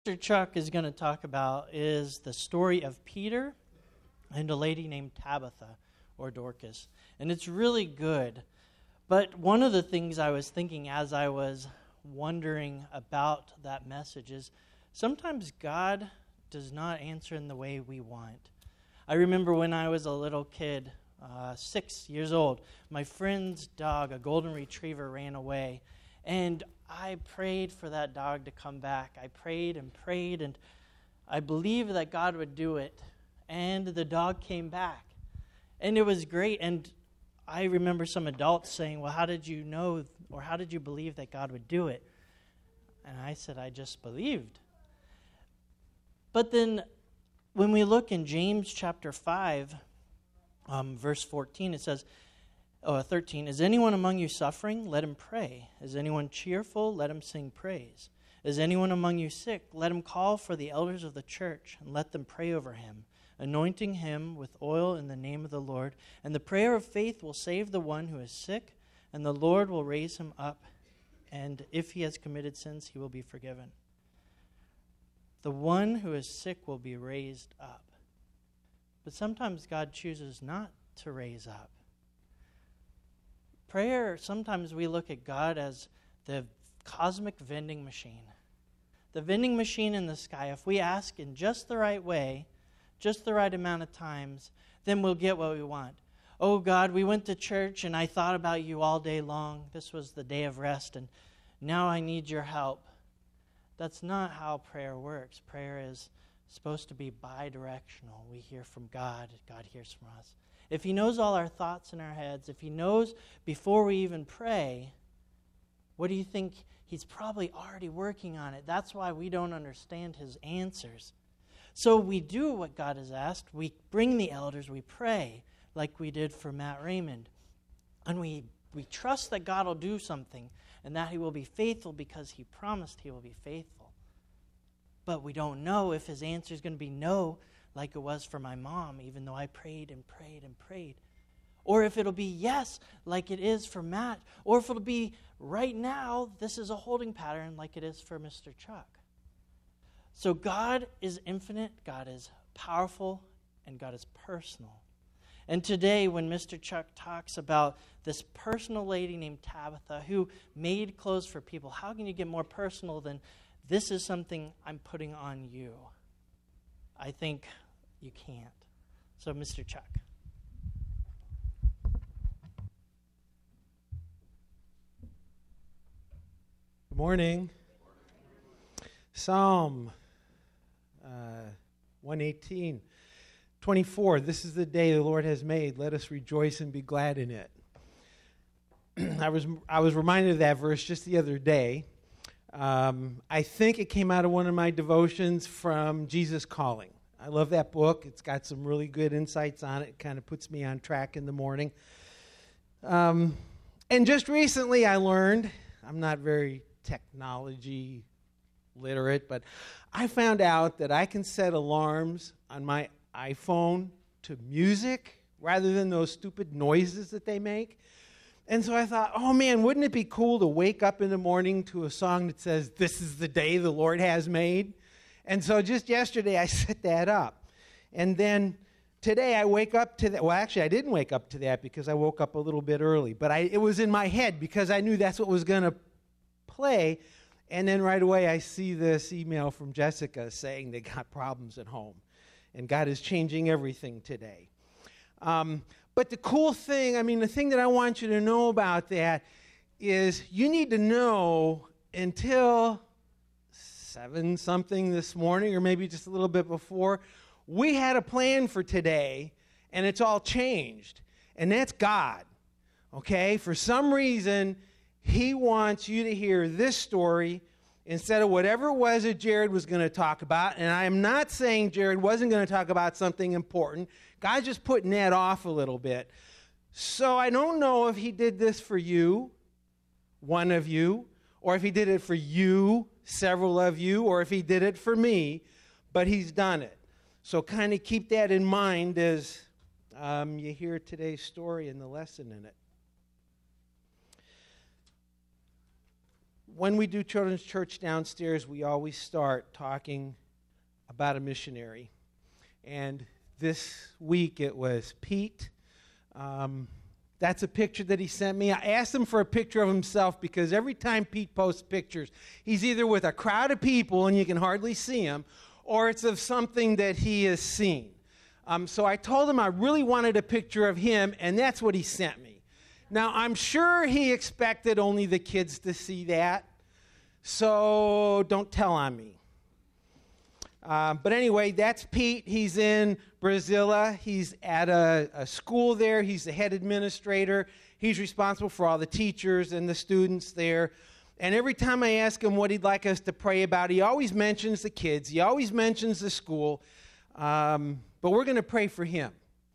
Mr. Chuck is going to talk about is the story of Peter and a lady named Tabitha or Dorcas. And it's really good. But one of the things I was thinking as I was wondering about that message is sometimes God does not answer in the way we want. I remember when I was a little kid, 6 years old, my friend's dog, a golden retriever, ran away. And I prayed for that dog to come back. I prayed, and I believed that God would do it. And the dog came back. And it was great. And I remember some adults saying, well, how did you know, or how did you believe that God would do it? And I said, I just believed. But then when we look in James chapter 5, verse 14, it says, 13, is anyone among you suffering? Let him pray. Is anyone cheerful? Let him sing praise. Is anyone among you sick? Let him call for the elders of the church, and let them pray over him, anointing him with oil in the name of the Lord. And the prayer of faith will save the one who is sick, and the Lord will raise him up, and if he has committed sins, he will be forgiven. The one who is sick will be raised up. But sometimes God chooses not to raise up. Prayer, sometimes we look at God as the cosmic vending machine. The vending machine in the sky. If we ask in just the right way, just the right amount of times, then we'll get what we want. Oh God, we went to church and I thought about you all day long. This was the day of rest and now I need your help. That's not how prayer works. Prayer is supposed to be bi-directional. We hear from God, God hears from us. If he knows all our thoughts in our heads, if he knows before we even pray, what do you think? He's probably already working on it. That's why we don't understand his answers. So we do what God has asked. We bring the elders, we pray, like we did for Matt Raymond. And we trust that God will do something and that he will be faithful because he promised he will be faithful. But we don't know if his answer is going to be no, like it was for my mom, even though I prayed and prayed and prayed. Or if it'll be yes, like it is for Matt. Or if it'll be right now, this is a holding pattern like it is for Mr. Chuck. So God is infinite, God is powerful, and God is personal. And today when Mr. Chuck talks about this personal lady named Tabitha who made clothes for people, how can you get more personal than this is something I'm putting on you? I think you can't. So, Mr. Chuck. Good morning. Psalm 118, 24. This is the day the Lord has made. Let us rejoice and be glad in it. I was reminded of that verse just the other day. I think it came out of one of my devotions from Jesus Calling. I love that book. It's got some really good insights on it. It kind of puts me on track in the morning. And just recently I learned, I'm not very technology literate, but I found out that I can set alarms on my iPhone to music rather than those stupid noises that they make. And so I thought, oh man, wouldn't it be cool to wake up in the morning to a song that says, this is the day the Lord has made? And so just yesterday I set that up. And then today I wake up to that. Well, actually I didn't wake up to that because I woke up a little bit early. But it was in my head because I knew that's what was going to play. And then right away I see this email from Jessica saying they got problems at home. And God is changing everything today. But the cool thing, the thing that I want you to know about that is you need to know until 7-something this morning, or maybe just a little bit before, we had a plan for today, and it's all changed. And that's God, okay? For some reason, he wants you to hear this story instead of whatever it was that Jared was going to talk about. And I am not saying Jared wasn't going to talk about something important. God's just putting that off a little bit. So I don't know if he did this for you, one of you, or if he did it for you, several of you, or if he did it for me, but he's done it. So kind of keep that in mind as you hear today's story and the lesson in it. when we do children's church downstairs, we always start talking about a missionary. And this week it was Pete. That's a picture that he sent me. I asked him for a picture of himself because every time Pete posts pictures, he's either with a crowd of people and you can hardly see him, or it's of something that he has seen. So I told him I really wanted a picture of him, and that's what he sent me. Now, I'm sure he expected only the kids to see that, so don't tell on me. But anyway, that's Pete. He's in Brasilia. He's at a school there. He's the head administrator. He's responsible for all the teachers and the students there. And every time I ask him what he'd like us to pray about, he always mentions the kids. He always mentions the school. But we're going to pray for him.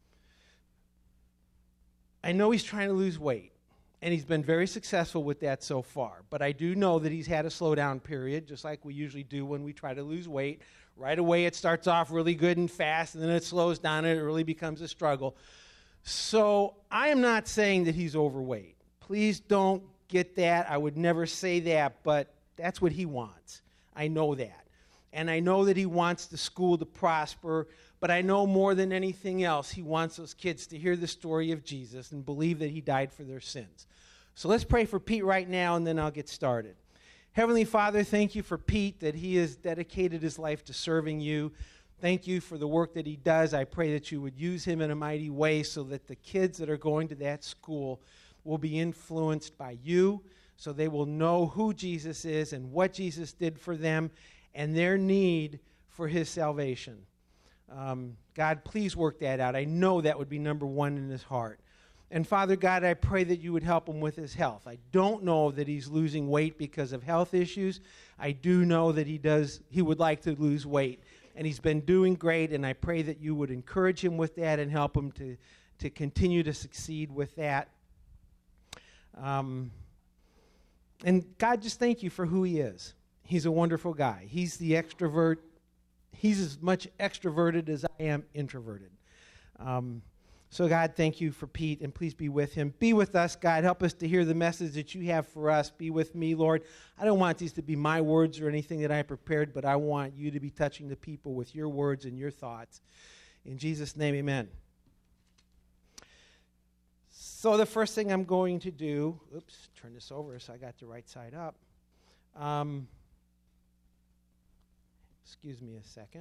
I know he's trying to lose weight, and he's been very successful with that so far. But I do know that he's had a slowdown period, just like we usually do when we try to lose weight. Right away, it starts off really good and fast, and then it slows down, and it really becomes a struggle. So I am not saying that he's overweight. Please don't get that. I would never say that, but that's what he wants. I know that. And I know that he wants the school to prosper, but I know more than anything else, he wants those kids to hear the story of Jesus and believe that he died for their sins. So let's pray for Pete right now, and then I'll get started. Heavenly Father, thank you for Pete, that he has dedicated his life to serving you. Thank you for the work that he does. I pray that you would use him in a mighty way so that the kids that are going to that school will be influenced by you, so they will know who Jesus is and what Jesus did for them and their need for his salvation. God, please work that out. I know that would be number one in his heart. And Father God, I pray that you would help him with his health. I don't know that he's losing weight because of health issues. I do know that he would like to lose weight. And he's been doing great, and I pray that you would encourage him with that and help him to continue to succeed with that. And God, just thank you for who he is. He's a wonderful guy. He's the extrovert. He's as much extroverted as I am introverted. So, God, thank you for Pete, and please be with him. Be with us, God. Help us to hear the message that you have for us. Be with me, Lord. I don't want these to be my words or anything that I prepared, but I want you to be touching the people with your words and your thoughts. In Jesus' name, amen. So the first thing I'm going to do, turn this over so I got the right side up. Excuse me a second.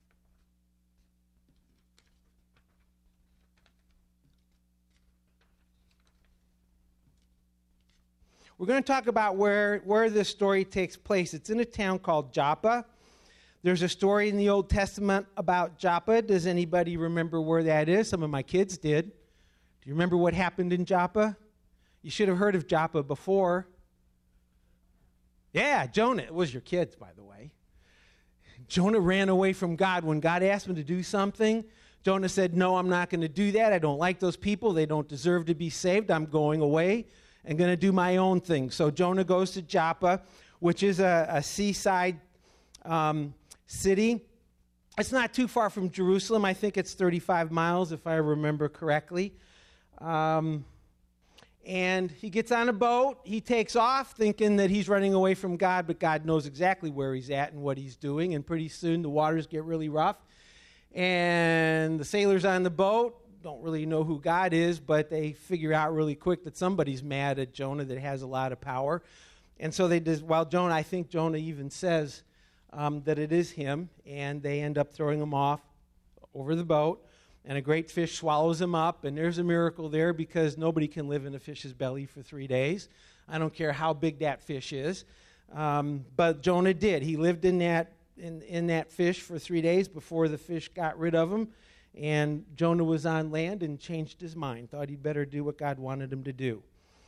We're going to talk about where this story takes place. It's in a town called Joppa. There's a story in the Old Testament about Joppa. Does anybody remember where that is? Some of my kids did. Do you remember what happened in Joppa? You should have heard of Joppa before. Yeah, Jonah. It was your kids, by the way. Jonah ran away from God. When God asked him to do something, Jonah said, no, I'm not going to do that. I don't like those people. They don't deserve to be saved. I'm going away and going to do my own thing. So Jonah goes to Joppa, which is a seaside city. It's not too far from Jerusalem. I think it's 35 miles, if I remember correctly. And he gets on a boat. He takes off thinking that he's running away from God, but God knows exactly where he's at and what he's doing. And pretty soon the waters get really rough. And the sailors on the boat don't really know who God is, but they figure out really quick that somebody's mad at Jonah that has a lot of power. And so they just, Jonah, I think Jonah even says that it is him, and they end up throwing him off over the boat, and a great fish swallows him up, and there's a miracle there because nobody can live in a fish's belly for 3 days. I don't care how big that fish is. But Jonah did. He lived in that fish for 3 days before the fish got rid of him. And Jonah was on land and changed his mind, thought he'd better do what God wanted him to do.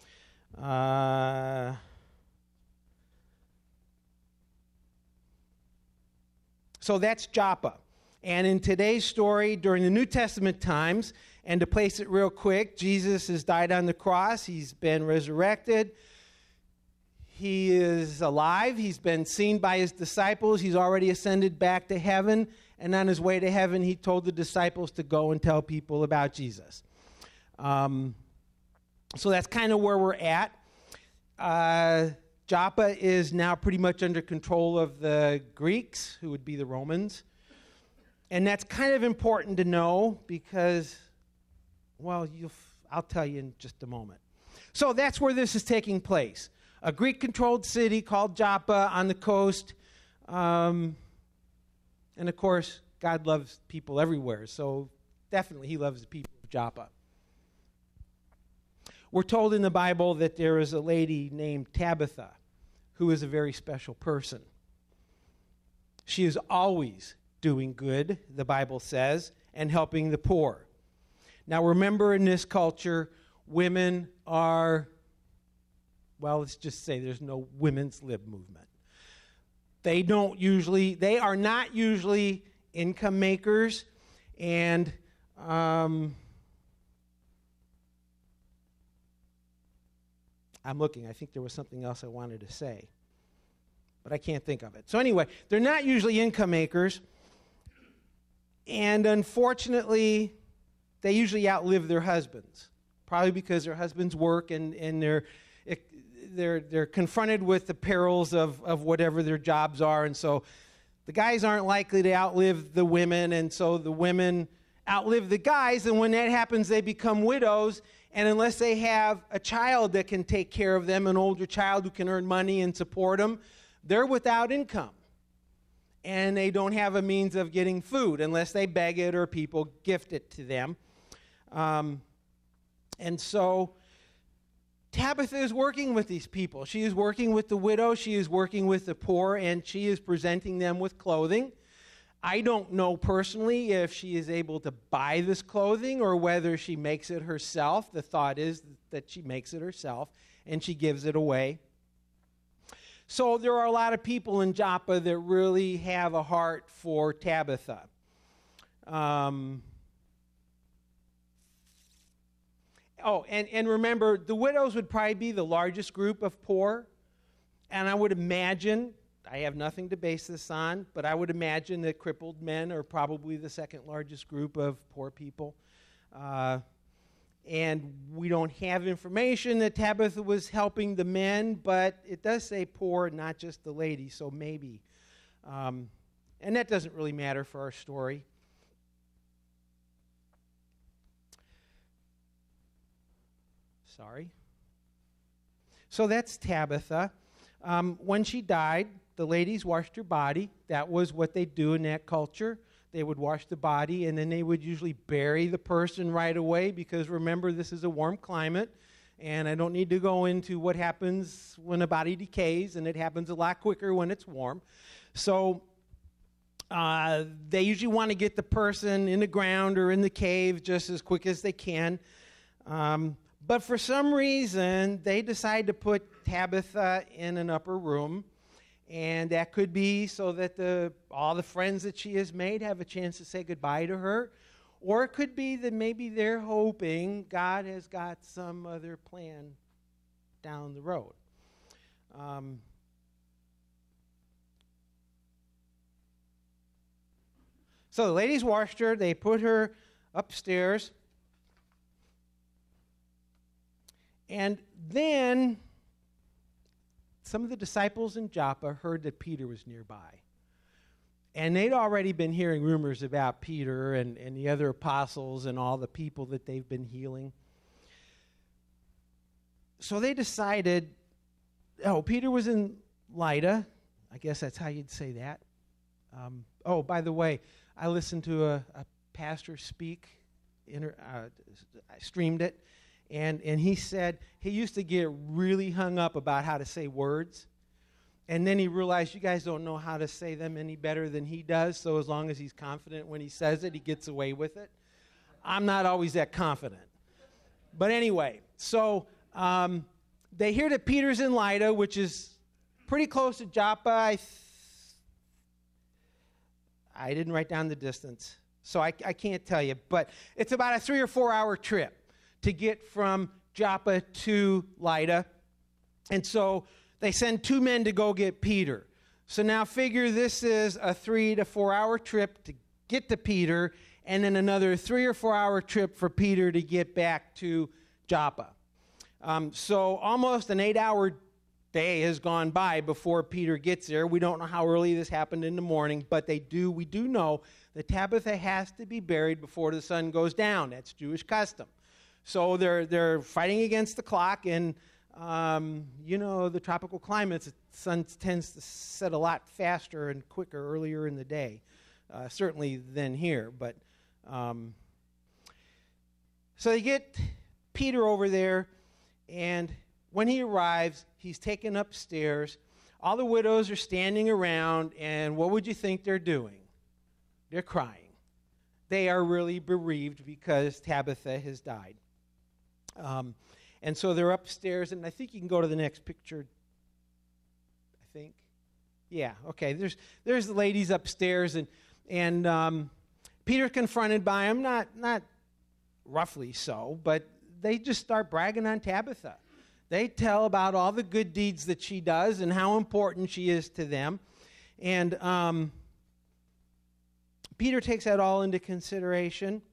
So that's Joppa. And in today's story, during the New Testament times, and to place it real quick, Jesus has died on the cross. He's been resurrected. He is alive. He's been seen by his disciples. He's already ascended back to heaven. And on his way to heaven, he told the disciples to go and tell people about Jesus. So that's kind of where we're at. Joppa is now pretty much under control of the Greeks, who would be the Romans. And that's kind of important to know because, well, I'll tell you in just a moment. So that's where this is taking place. A Greek-controlled city called Joppa on the coast. And, of course, God loves people everywhere. So definitely he loves the people of Joppa. We're told in the Bible that there is a lady named Tabitha who is a very special person. She is always doing good, the Bible says, and helping the poor. Now remember, in this culture, women are, well, let's just say there's no women's lib movement. They are not usually income makers, and I'm looking. I think there was something else I wanted to say, but I can't think of it. So anyway, they're not usually income makers, and unfortunately, they usually outlive their husbands, probably because their husbands work and they're confronted with the perils of whatever their jobs are, and so the guys aren't likely to outlive the women, and so the women outlive the guys, and when that happens, they become widows, and unless they have a child that can take care of them, an older child who can earn money and support them, they're without income. And they don't have a means of getting food unless they beg it or people gift it to them. And so Tabitha is working with these people. She is working with the widow. She is working with the poor, and she is presenting them with clothing. I don't know personally if she is able to buy this clothing or whether she makes it herself. The thought is that she makes it herself, and she gives it away. So there are a lot of people in Joppa that really have a heart for Tabitha. And remember, the widows would probably be the largest group of poor. And I would imagine, I have nothing to base this on, but I would imagine that crippled men are probably the second largest group of poor people. And we don't have information that Tabitha was helping the men, but it does say poor, not just the ladies, so maybe. And that doesn't really matter for our story. Sorry. So that's Tabitha. When she died, the ladies washed her body. That was what they do in that culture. They would wash the body, and then they would usually bury the person right away because, remember, this is a warm climate, and I don't need to go into what happens when a body decays, and it happens a lot quicker when it's warm. So they usually want to get the person in the ground or in the cave just as quick as they can. But for some reason, they decide to put Tabitha in an upper room. And that could be so that all the friends that she has made have a chance to say goodbye to her. Or it could be that maybe they're hoping God has got some other plan down the road. So the ladies washed her. They put her upstairs. And then some of the disciples in Joppa heard that Peter was nearby. And they'd already been hearing rumors about Peter and the other apostles and all the people that they've been healing. So they decided, Peter was in Lydda. I guess that's how you'd say that. By the way, I listened to a pastor speak. I streamed it. And he said he used to get really hung up about how to say words. And then he realized you guys don't know how to say them any better than he does, so as long as he's confident when he says it, he gets away with it. I'm not always that confident. But anyway, so they hear that Peter's in Lydda, which is pretty close to Joppa. I didn't write down the distance, so I can't tell you. But it's about a 3 or 4 hour trip to get from Joppa to Lydda. And so they send 2 men to go get Peter. So now figure this is a 3 to 4 hour trip to get to Peter, and then another 3 or 4 hour trip for Peter to get back to Joppa. So almost an 8 hour day has gone by before Peter gets there. We don't know how early this happened in the morning, but we do know that Tabitha has to be buried before the sun goes down. That's Jewish custom. So they're fighting against the clock, and the tropical climates, the sun tends to set a lot faster and quicker earlier in the day, certainly than here. But so they get Peter over there, and when he arrives, he's taken upstairs. All the widows are standing around, and what would you think they're doing? They're crying. They are really bereaved because Tabitha has died. And so they're upstairs, and I think you can go to the next picture. I think. Yeah, okay. There's the ladies upstairs, and Peter's confronted by them, not roughly so, but they just start bragging on Tabitha. They tell about all the good deeds that she does and how important she is to them. And Peter takes that all into consideration.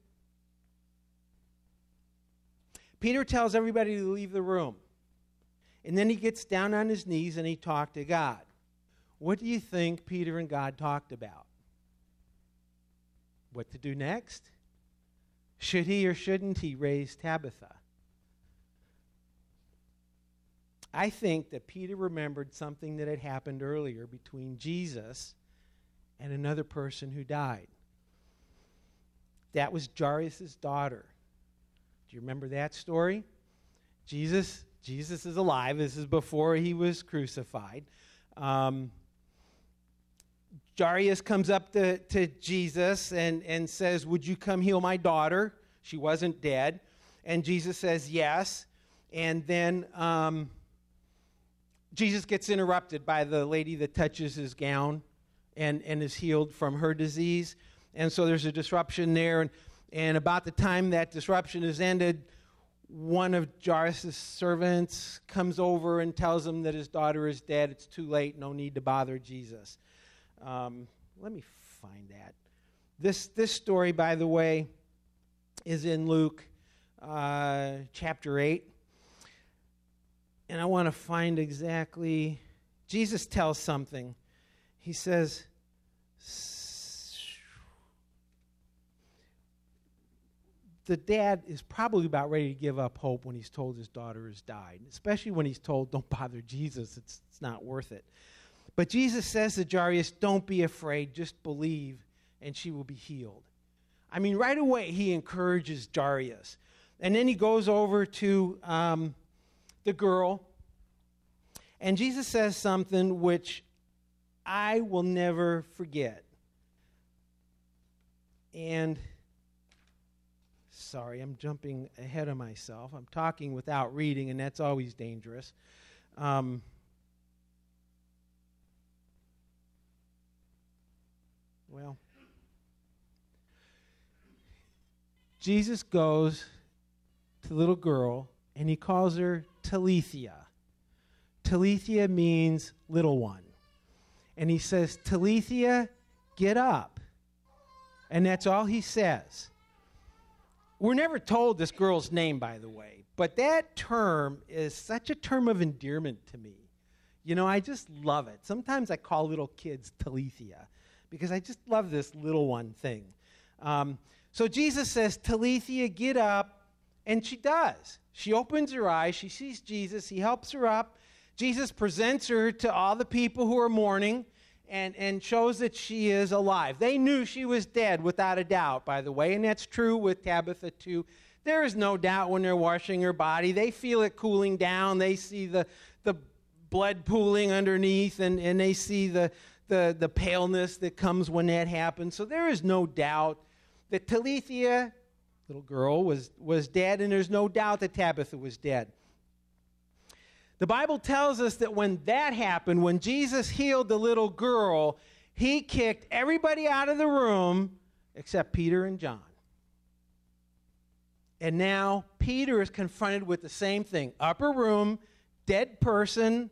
Peter tells everybody to leave the room. And then he gets down on his knees and he talked to God. What do you think Peter and God talked about? What to do next? Should he or shouldn't he raise Tabitha? I think that Peter remembered something that had happened earlier between Jesus and another person who died. That was Jairus' daughter. Do you remember that story? Jesus is alive. This is before he was crucified. Jairus comes up to Jesus and says, "Would you come heal my daughter?" She wasn't dead. And Jesus says, "Yes." And then Jesus gets interrupted by the lady that touches his gown and is healed from her disease. And so there's a disruption there. And about the time that disruption is ended, one of Jairus' servants comes over and tells him that his daughter is dead. It's too late. No need to bother Jesus. Let me find that. This story, by the way, is in Luke chapter 8. And I want to find exactly, Jesus tells something. He says, the dad is probably about ready to give up hope when he's told his daughter has died, especially when he's told, don't bother Jesus, it's not worth it. But Jesus says to Jairus, don't be afraid, just believe, and she will be healed. I mean, right away he encourages Jairus. And then he goes over to the girl, and Jesus says something which I will never forget. And, sorry, I'm jumping ahead of myself. I'm talking without reading, and that's always dangerous. Jesus goes to the little girl, and he calls her Talitha. Talitha means little one. And he says, Talitha, get up. And that's all he says. We're never told this girl's name, by the way, but that term is such a term of endearment to me. You know, I just love it. Sometimes I call little kids Talitha because I just love this little one thing. So Jesus says, Talitha, get up, and she does. She opens her eyes. She sees Jesus. He helps her up. Jesus presents her to all the people who are mourning and shows that she is alive. They knew she was dead without a doubt, by the way, and that's true with Tabitha too. There is no doubt when they're washing her body. They feel it cooling down. They see the blood pooling underneath, and they see the paleness that comes when that happens. So there is no doubt that Talitha, little girl, was dead, and there's no doubt that Tabitha was dead. The Bible tells us that when that happened, when Jesus healed the little girl, he kicked everybody out of the room except Peter and John. And now Peter is confronted with the same thing. Upper room, dead person.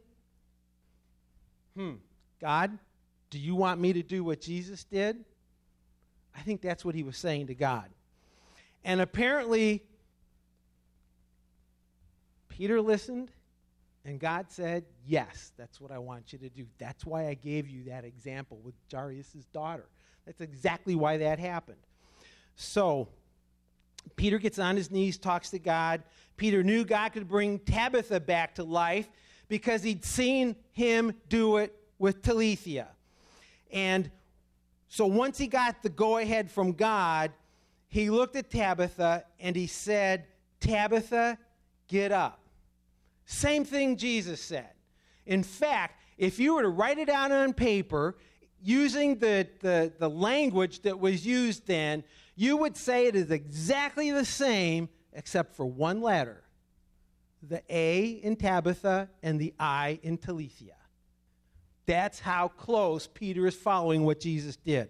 God, do you want me to do what Jesus did? I think that's what he was saying to God. And apparently, Peter listened, And God said, yes, that's what I want you to do. That's why I gave you that example with Jairus' daughter. That's exactly why that happened. So, Peter gets on his knees, talks to God. Peter knew God could bring Tabitha back to life because he'd seen him do it with Talitha. And so once he got the go-ahead from God, he looked at Tabitha and he said, Tabitha, get up. Same thing Jesus said. In fact, if you were to write it out on paper, using the language that was used then, you would say it is exactly the same except for one letter. The A in Tabitha and the I in Talitha. That's how close Peter is following what Jesus did.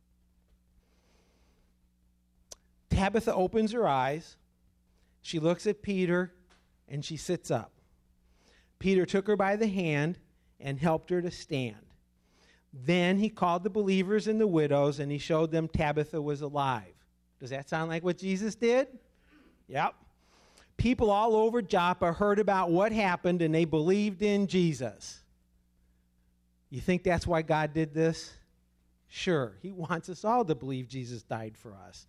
Tabitha opens her eyes. She looks at Peter and she sits up. Peter took her by the hand and helped her to stand. Then he called the believers and the widows and he showed them Tabitha was alive. Does that sound like what Jesus did? Yep. People all over Joppa heard about what happened and they believed in Jesus. You think that's why God did this? Sure. He wants us all to believe Jesus died for us.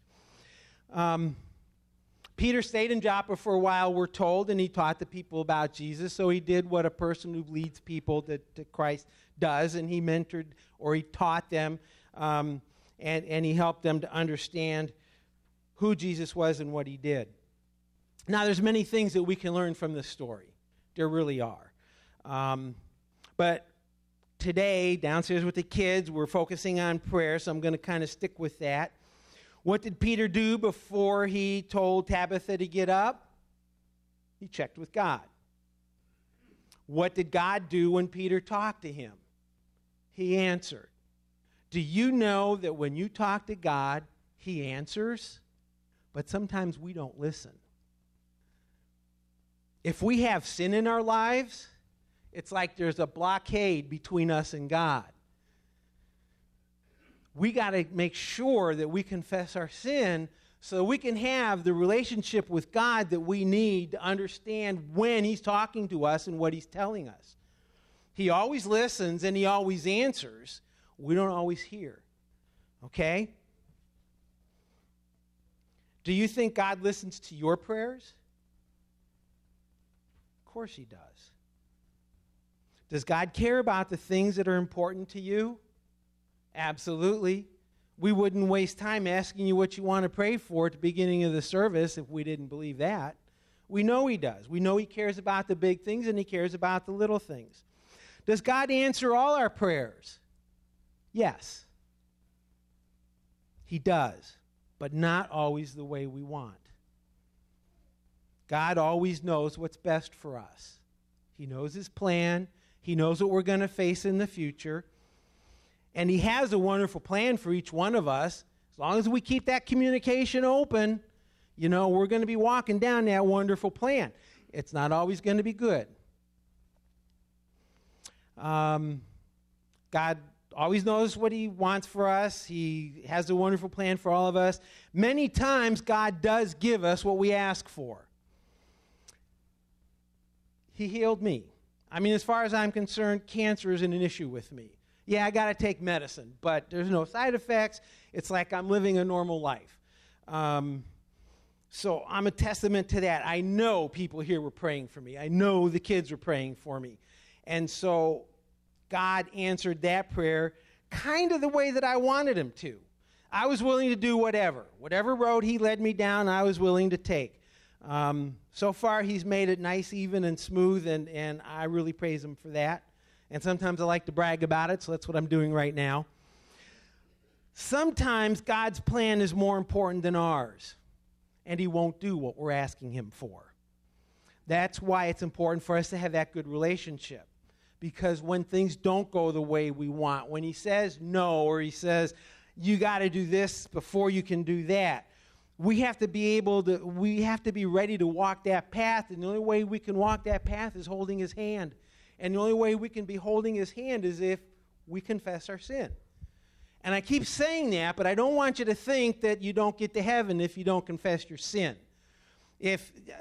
Peter stayed in Joppa for a while, we're told, and he taught the people about Jesus. So he did what a person who leads people to Christ does, and he mentored or he taught them, and he helped them to understand who Jesus was and what he did. Now, there's many things that we can learn from this story. There really are. But today, downstairs with the kids, we're focusing on prayer, so I'm going to kind of stick with that. What did Peter do before he told Tabitha to get up? He checked with God. What did God do when Peter talked to him? He answered. Do you know that when you talk to God, he answers? But sometimes we don't listen. If we have sin in our lives, it's like there's a blockade between us and God. We got to make sure that we confess our sin so we can have the relationship with God that we need to understand when he's talking to us and what he's telling us. He always listens and he always answers. We don't always hear. Okay? Do you think God listens to your prayers? Of course he does. Does God care about the things that are important to you? Absolutely. We wouldn't waste time asking you what you want to pray for at the beginning of the service if we didn't believe that. We know he does. We know he cares about the big things and he cares about the little things. Does God answer all our prayers? Yes. He does, but not always the way we want. God always knows what's best for us. He knows his plan. He knows what we're going to face in the future. And he has a wonderful plan for each one of us. As long as we keep that communication open, we're going to be walking down that wonderful plan. It's not always going to be good. God always knows what he wants for us. He has a wonderful plan for all of us. Many times, God does give us what we ask for. He healed me. As far as I'm concerned, cancer isn't an issue with me. Yeah, I got to take medicine, but there's no side effects. It's like I'm living a normal life. So I'm a testament to that. I know people here were praying for me. I know the kids were praying for me. And so God answered that prayer kind of the way that I wanted him to. I was willing to do whatever. Whatever road he led me down, I was willing to take. So far, he's made it nice, even, and smooth, and I really praise him for that. And sometimes I like to brag about it, so that's what I'm doing right now. Sometimes God's plan is more important than ours, and he won't do what we're asking him for. That's why it's important for us to have that good relationship. Because when things don't go the way we want, when he says no, or he says, you got to do this before you can do that, we have to be ready to walk that path, and the only way we can walk that path is holding his hand. And the only way we can be holding his hand is if we confess our sin. And I keep saying that, but I don't want you to think that you don't get to heaven if you don't confess your sin.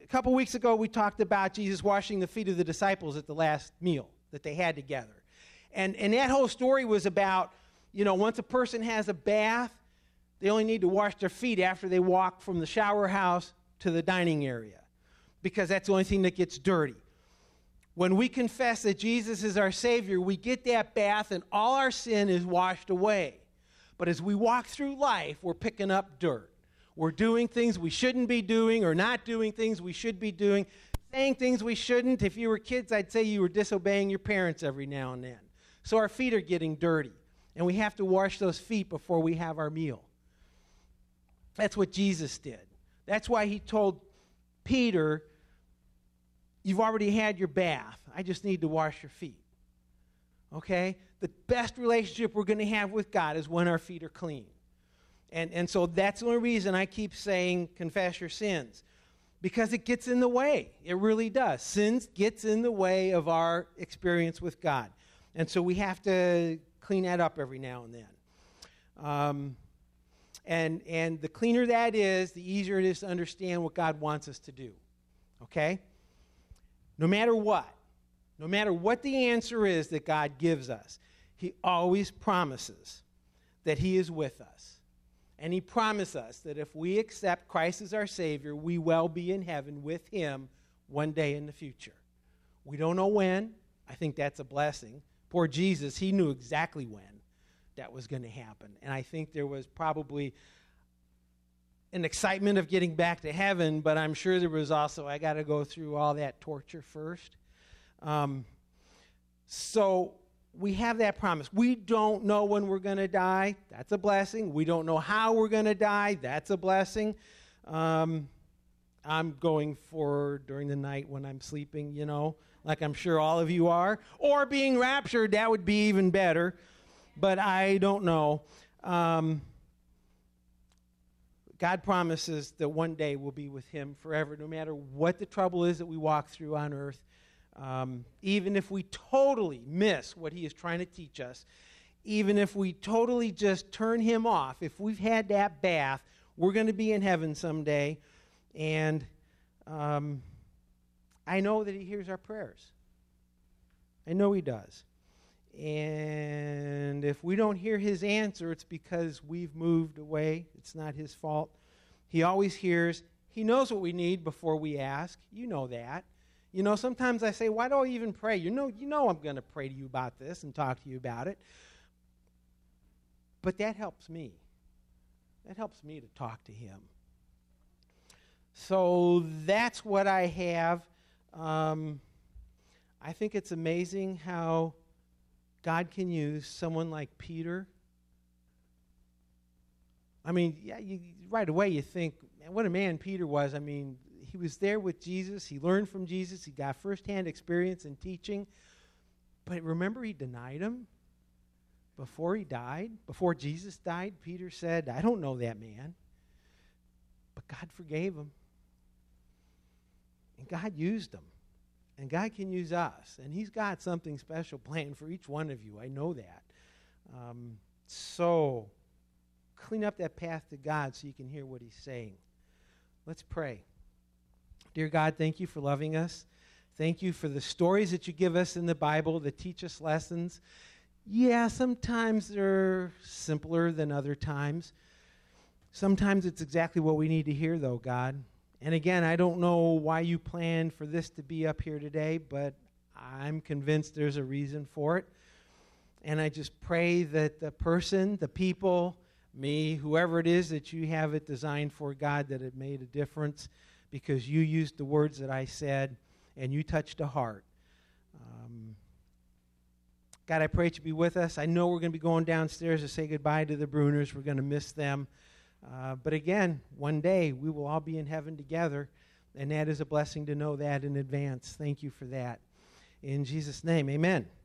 couple weeks ago, we talked about Jesus washing the feet of the disciples at the last meal that they had together. And that whole story was about, once a person has a bath, they only need to wash their feet after they walk from the shower house to the dining area, because that's the only thing that gets dirty. When we confess that Jesus is our Savior, we get that bath and all our sin is washed away. But as we walk through life, we're picking up dirt. We're doing things we shouldn't be doing, or not doing things we should be doing, saying things we shouldn't. If you were kids, I'd say you were disobeying your parents every now and then. So our feet are getting dirty, and we have to wash those feet before we have our meal. That's what Jesus did. That's why he told Peter, you've already had your bath. I just need to wash your feet. Okay? The best relationship we're going to have with God is when our feet are clean. And so that's the only reason I keep saying confess your sins. Because it gets in the way. It really does. Sin gets in the way of our experience with God. And so we have to clean that up every now and then. And the cleaner that is, the easier it is to understand what God wants us to do. Okay? No matter what the answer is that God gives us, he always promises that he is with us. And he promised us that if we accept Christ as our Savior, we will be in heaven with him one day in the future. We don't know when. I think that's a blessing. Poor Jesus, he knew exactly when that was going to happen. And I think there was probably an excitement of getting back to heaven, but I'm sure there was also, I got to go through all that torture first. So we have that promise. We don't know when we're going to die. That's a blessing. We don't know how we're going to die. That's a blessing. I'm going for during the night when I'm sleeping, like I'm sure all of you are. Or being raptured, that would be even better. But I don't know. God promises that one day we'll be with him forever, no matter what the trouble is that we walk through on earth. Even if we totally miss what he is trying to teach us, even if we totally just turn him off, if we've had that bath, we're going to be in heaven someday. And I know that he hears our prayers. I know he does. And if we don't hear his answer, it's because we've moved away. It's not his fault. He always hears. He knows what we need before we ask. You know that. Sometimes I say, why do I even pray? You know I'm going to pray to you about this and talk to you about it. But that helps me. That helps me to talk to him. So that's what I have. I think it's amazing how God can use someone like Peter. I mean, right away you think, man, what a man Peter was. I mean, he was there with Jesus. He learned from Jesus. He got firsthand experience in teaching. But remember, he denied him before he died. Before Jesus died, Peter said, I don't know that man. But God forgave him. And God used him. And God can use us. And he's got something special planned for each one of you. I know that. So clean up that path to God so you can hear what he's saying. Let's pray. Dear God, thank you for loving us. Thank you for the stories that you give us in the Bible that teach us lessons. Yeah, sometimes they're simpler than other times. Sometimes it's exactly what we need to hear, though, God. And again, I don't know why you planned for this to be up here today, but I'm convinced there's a reason for it. And I just pray that the person, the people, me, whoever it is that you have it designed for, God, that it made a difference because you used the words that I said and you touched a heart. God, I pray that you be with us. I know we're going to be going downstairs to say goodbye to the Bruners. We're going to miss them. But again, one day we will all be in heaven together, and that is a blessing to know that in advance. Thank you for that. In Jesus' name, amen.